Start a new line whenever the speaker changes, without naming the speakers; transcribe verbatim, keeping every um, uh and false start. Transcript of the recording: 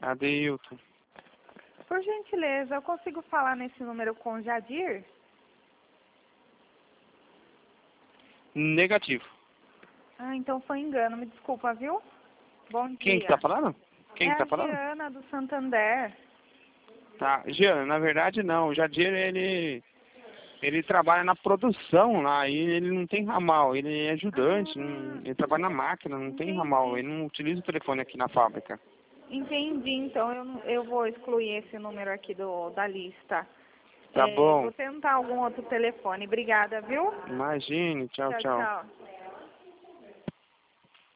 Adeilton.
Por gentileza, eu consigo falar nesse número com o Jadir?
Negativo.
Ah, então foi engano, me desculpa, viu? Bom dia.
Quem que tá falando? Quem
é
que tá
a
falando?
Diana do Santander.
Tá, Giana, na verdade não. O Jadir, ele, ele trabalha na produção lá, e ele não tem ramal, ele é ajudante,
Ah,
não- ele trabalha na máquina, não tem
entendi.
ramal, ele não utiliza o telefone aqui na fábrica.
Entendi, então eu, não- eu vou excluir esse número aqui do, da lista.
Tá
É,
bom,
vou tentar algum outro telefone. Obrigada, viu?
imagine, tchau,
Tchau,
tchau.
tchau.